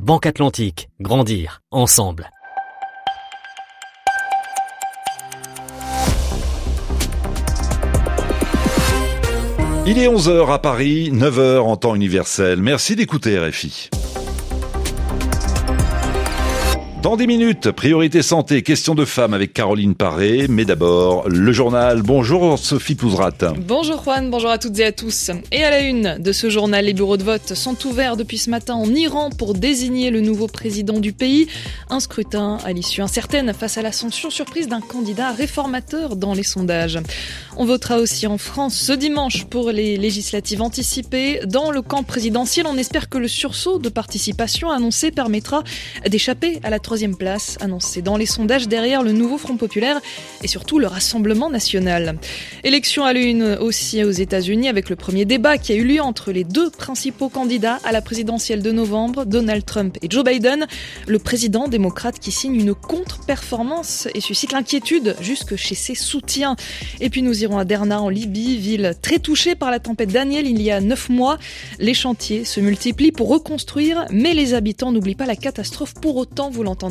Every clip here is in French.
Banque Atlantique, grandir ensemble. Il est 11h à Paris, 9h en temps universel. Merci d'écouter RFI. Dans 10 minutes, priorité santé, question de femmes avec Caroline Paré. Mais d'abord, le journal. Bonjour Sophie Pouzrat. Bonjour Juan, bonjour à toutes et à tous. Et à la une de ce journal, les bureaux de vote sont ouverts depuis ce matin en Iran pour désigner le nouveau président du pays. Un scrutin à l'issue incertaine face à l'ascension surprise d'un candidat réformateur dans les sondages. On votera aussi en France ce dimanche pour les législatives anticipées. Dans le camp présidentiel, on espère que le sursaut de participation annoncé permettra d'échapper à la troisième place annoncée dans les sondages derrière le nouveau Front populaire et surtout le Rassemblement national. Élection à l'une aussi aux États-Unis avec le premier débat qui a eu lieu entre les deux principaux candidats à la présidentielle de novembre, Donald Trump et Joe Biden. Le président démocrate qui signe une contre-performance et suscite l'inquiétude jusque chez ses soutiens. Et puis nous irons à Derna en Libye, ville très touchée par la tempête Daniel il y a 9 mois. Les chantiers se multiplient pour reconstruire, mais les habitants n'oublient pas la catastrophe pour autant, vous l'entendrez.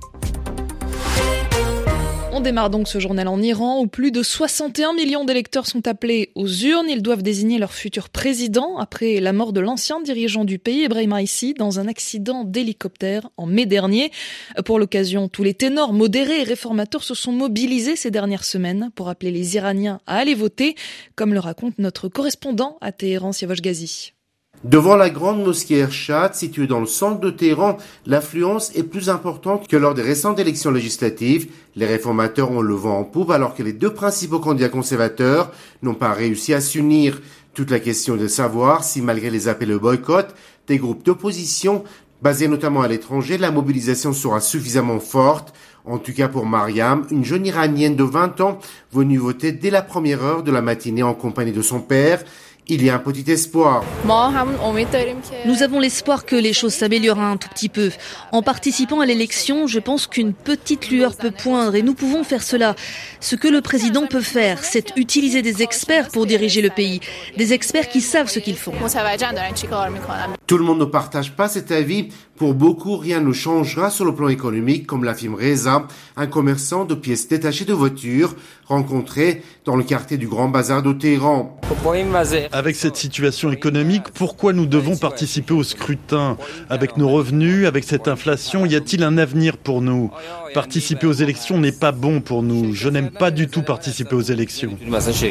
On démarre donc ce journal en Iran où plus de 61 millions d'électeurs sont appelés aux urnes. Ils doivent désigner leur futur président après la mort de l'ancien dirigeant du pays, Ebrahim Raïssi, dans un accident d'hélicoptère en mai dernier. Pour l'occasion, tous les ténors modérés et réformateurs se sont mobilisés ces dernières semaines pour appeler les Iraniens à aller voter, comme le raconte notre correspondant à Téhéran, Siavosh Ghazi. Devant la grande mosquée Ershad, située dans le centre de Téhéran, l'affluence est plus importante que lors des récentes élections législatives. Les réformateurs ont le vent en poupe alors que les deux principaux candidats conservateurs n'ont pas réussi à s'unir. Toute la question est de savoir si, malgré les appels au boycott des groupes d'opposition, basés notamment à l'étranger, la mobilisation sera suffisamment forte. En tout cas pour Mariam, une jeune Iranienne de 20 ans venue voter dès la première heure de la matinée en compagnie de son père. Il y a un petit espoir. Nous avons l'espoir que les choses s'améliorent un tout petit peu. En participant à l'élection, je pense qu'une petite lueur peut poindre et nous pouvons faire cela. Ce que le président peut faire, c'est utiliser des experts pour diriger le pays. Des experts qui savent ce qu'ils font. Tout le monde ne partage pas cet avis. Pour beaucoup, rien ne changera sur le plan économique, comme l'affirme Reza, un commerçant de pièces détachées de voitures, rencontré dans le quartier du Grand Bazar de Téhéran. Avec cette situation économique, pourquoi nous devons participer au scrutin ? Avec nos revenus, avec cette inflation, y a-t-il un avenir pour nous ? Participer aux élections n'est pas bon pour nous. Je n'aime pas du tout participer aux élections.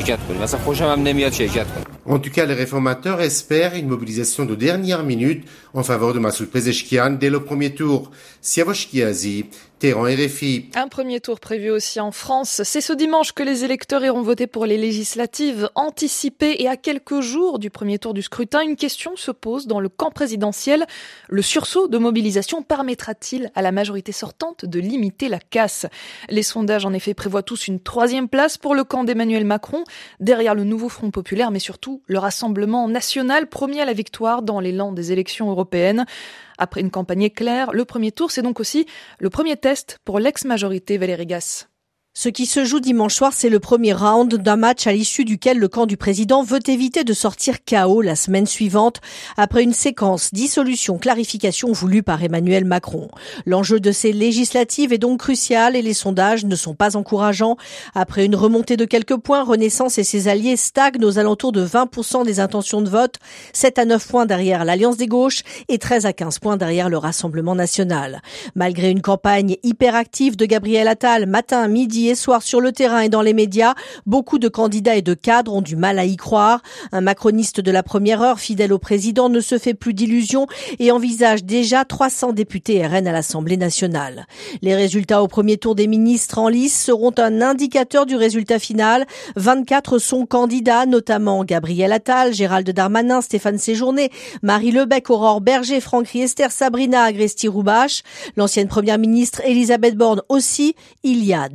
En tout cas, les réformateurs espèrent une mobilisation de dernière minute en faveur de Massoud Pezeshkian dès le premier tour. Siavosh Ghazi, Téhéran RFI. Un premier tour prévu aussi en France. C'est ce dimanche que les électeurs iront voter pour les législatives anticipées et à quelques jours du premier tour du scrutin, une question se pose dans le camp présidentiel. Le sursaut de mobilisation permettra-t-il à la majorité sortante de limiter la casse ? Les sondages en effet prévoient tous une troisième place pour le camp d'Emmanuel Macron, derrière le nouveau Front populaire, mais surtout le Rassemblement national, premier à la victoire dans l'élan des élections européennes. Après une campagne éclair, le premier tour, c'est donc aussi le premier test pour l'ex-majorité Valérie Gasse. Ce qui se joue dimanche soir, c'est le premier round d'un match à l'issue duquel le camp du président veut éviter de sortir KO la semaine suivante après une séquence dissolution-clarification voulue par Emmanuel Macron. L'enjeu de ces législatives est donc crucial et les sondages ne sont pas encourageants. Après une remontée de quelques points, Renaissance et ses alliés stagnent aux alentours de 20% des intentions de vote, 7 à 9 points derrière l'Alliance des gauches et 13 à 15 points derrière le Rassemblement national. Malgré une campagne hyperactive de Gabriel Attal, matin, midi et soir sur le terrain et dans les médias, beaucoup de candidats et de cadres ont du mal à y croire. Un macroniste de la première heure, fidèle au président, ne se fait plus d'illusions et envisage déjà 300 députés RN à l'Assemblée nationale. Les résultats au premier tour des ministres en lice seront un indicateur du résultat final. 24 sont candidats, notamment Gabriel Attal, Gérald Darmanin, Stéphane Séjourné, Marie Lebec, Aurore Berger, Franck Riester, Sabrina Agresti-Roubache. L'ancienne première ministre Elisabeth Borne aussi. Il y a 2 enjeux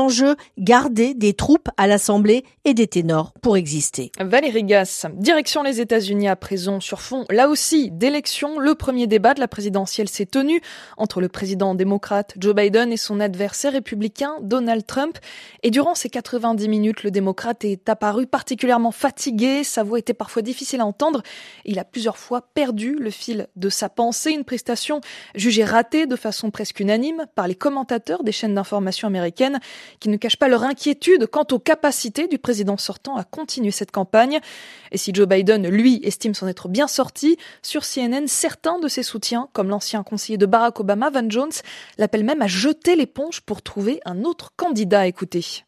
enjeu, garder des troupes à l'Assemblée et des ténors pour exister. Valérie Gasse, direction les États-Unis à présent sur fond, là aussi, d'élections. Le premier débat de la présidentielle s'est tenu entre le président démocrate Joe Biden et son adversaire républicain Donald Trump. Et durant ces 90 minutes, le démocrate est apparu particulièrement fatigué. Sa voix était parfois difficile à entendre. Il a plusieurs fois perdu le fil de sa pensée. Une prestation jugée ratée de façon presque unanime par les commentateurs des chaînes d'information américaines qui ne cachent pas leur inquiétude quant aux capacités du président sortant à continuer cette campagne. Et si Joe Biden, lui, estime s'en être bien sorti, sur CNN, certains de ses soutiens, comme l'ancien conseiller de Barack Obama, Van Jones, l'appellent même à jeter l'éponge pour trouver un autre candidat à écouter.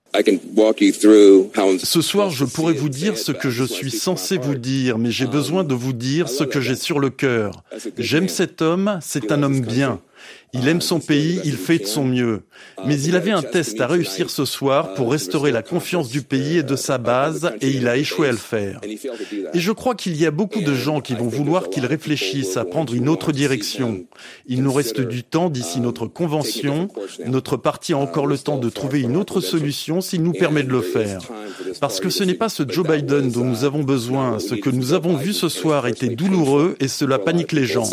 Ce soir, je pourrais vous dire ce que je suis censé vous dire, mais j'ai besoin de vous dire ce que j'ai sur le cœur. J'aime cet homme, c'est un homme bien. Il aime son pays, il fait de son mieux. Mais il avait un test à réussir ce soir pour restaurer la confiance du pays et de sa base, et il a échoué à le faire. Et je crois qu'il y a beaucoup de gens qui vont vouloir qu'il réfléchisse à prendre une autre direction. Il nous reste du temps d'ici notre convention. Notre parti a encore le temps de trouver une autre solution s'il nous permet de le faire. Parce que ce n'est pas ce Joe Biden dont nous avons besoin. Ce que nous avons vu ce soir était douloureux et cela panique les gens.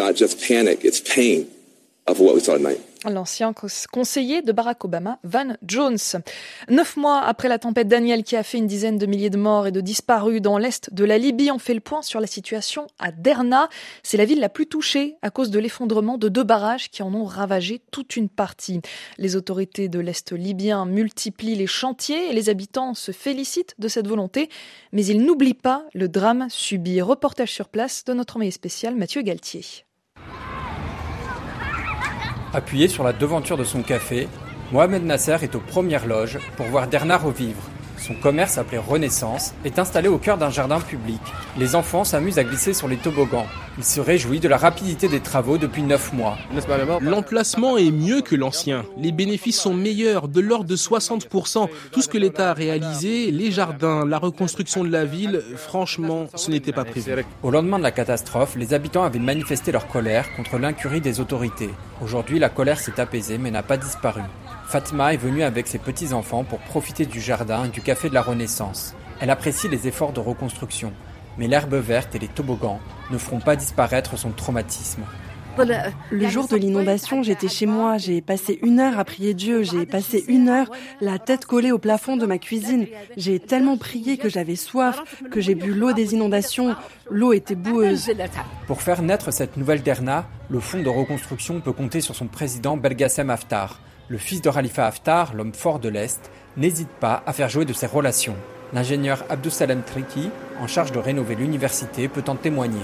L'ancien conseiller de Barack Obama, Van Jones. 9 mois après la tempête Daniel qui a fait une dizaine de milliers de morts et de disparus dans l'est de la Libye, on fait le point sur la situation à Derna. C'est la ville la plus touchée à cause de l'effondrement de 2 barrages qui en ont ravagé toute une partie. Les autorités de l'est libyen multiplient les chantiers et les habitants se félicitent de cette volonté, mais ils n'oublient pas le drame subi. Reportage sur place de notre envoyé spécial Mathieu Galtier. Appuyé sur la devanture de son café, Mohamed Nasser est aux premières loges pour voir Derna revivre. Son commerce, appelé Renaissance, est installé au cœur d'un jardin public. Les enfants s'amusent à glisser sur les toboggans. Il se réjouit de la rapidité des travaux depuis 9 mois. L'emplacement est mieux que l'ancien. Les bénéfices sont meilleurs, de l'ordre de 60%. Tout ce que l'État a réalisé, les jardins, la reconstruction de la ville, franchement, ce n'était pas prévu. Au lendemain de la catastrophe, les habitants avaient manifesté leur colère contre l'incurie des autorités. Aujourd'hui, la colère s'est apaisée mais n'a pas disparu. Fatima est venue avec ses petits-enfants pour profiter du jardin et du café de la Renaissance. Elle apprécie les efforts de reconstruction, mais l'herbe verte et les toboggans ne feront pas disparaître son traumatisme. Le jour de l'inondation, j'étais chez moi, j'ai passé 1 heure à prier Dieu, j'ai passé 1 heure la tête collée au plafond de ma cuisine. J'ai tellement prié que j'avais soif, que j'ai bu l'eau des inondations, l'eau était boueuse. Pour faire naître cette nouvelle Derna, le fonds de reconstruction peut compter sur son président Belgassem Haftar. Le fils de Khalifa Haftar, l'homme fort de l'Est, n'hésite pas à faire jouer de ses relations. L'ingénieur Abdussalem Triki, en charge de rénover l'université, peut en témoigner.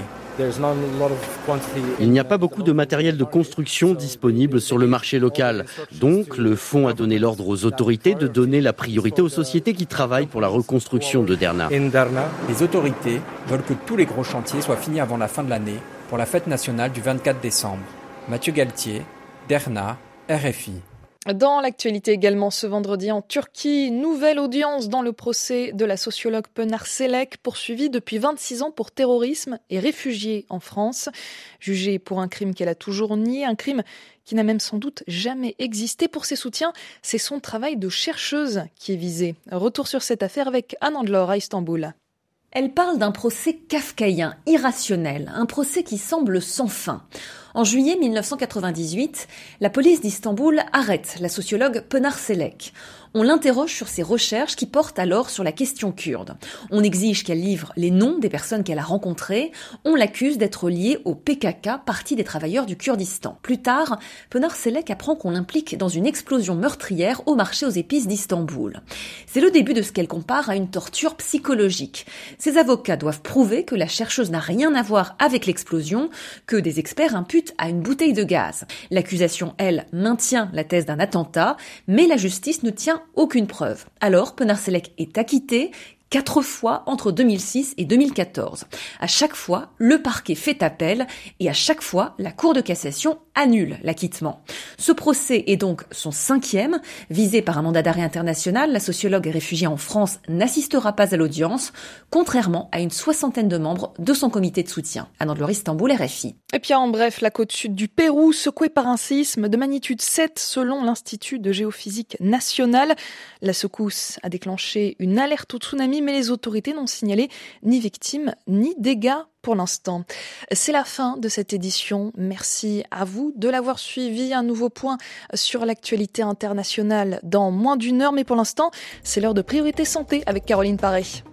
Il n'y a pas beaucoup de matériel de construction disponible sur le marché local. Donc, le fonds a donné l'ordre aux autorités de donner la priorité aux sociétés qui travaillent pour la reconstruction de Derna. Les autorités veulent que tous les gros chantiers soient finis avant la fin de l'année pour la fête nationale du 24 décembre. Mathieu Galtier, Derna, RFI. Dans l'actualité également ce vendredi en Turquie, nouvelle audience dans le procès de la sociologue Pınar Selek, poursuivie depuis 26 ans pour terrorisme et réfugiée en France. Jugée pour un crime qu'elle a toujours nié, un crime qui n'a même sans doute jamais existé. Pour ses soutiens, c'est son travail de chercheuse qui est visé. Retour sur cette affaire avec Anne Andelor à Istanbul. Elle parle d'un procès kafkaïen, irrationnel, un procès qui semble sans fin. En juillet 1998, la police d'Istanbul arrête la sociologue Pınar Selek. On l'interroge sur ses recherches qui portent alors sur la question kurde. On exige qu'elle livre les noms des personnes qu'elle a rencontrées. On l'accuse d'être liée au PKK, Parti des travailleurs du Kurdistan. Plus tard, Pınar Selek apprend qu'on l'implique dans une explosion meurtrière au marché aux épices d'Istanbul. C'est le début de ce qu'elle compare à une torture psychologique. Ses avocats doivent prouver que la chercheuse n'a rien à voir avec l'explosion, que des experts imputent à une bouteille de gaz. L'accusation, elle, maintient la thèse d'un attentat, mais la justice ne tient aucune preuve. Alors, Pınar Selek est acquittée. 4 fois entre 2006 et 2014. À chaque fois, le parquet fait appel et à chaque fois, la Cour de cassation annule l'acquittement. Ce procès est donc son 5e. Visé par un mandat d'arrêt international, la sociologue réfugiée en France n'assistera pas à l'audience, contrairement à une 60aine de membres de son comité de soutien. Anne de Istanbul, RFI. Et puis en bref, la côte sud du Pérou, secouée par un séisme de magnitude 7 selon l'Institut de géophysique national. La secousse a déclenché une alerte au tsunami, mais les autorités n'ont signalé ni victimes ni dégâts pour l'instant. C'est la fin de cette édition. Merci à vous de l'avoir suivi. Un nouveau point sur l'actualité internationale dans moins d'1 heure. Mais pour l'instant, c'est l'heure de Priorité Santé avec Caroline Paré.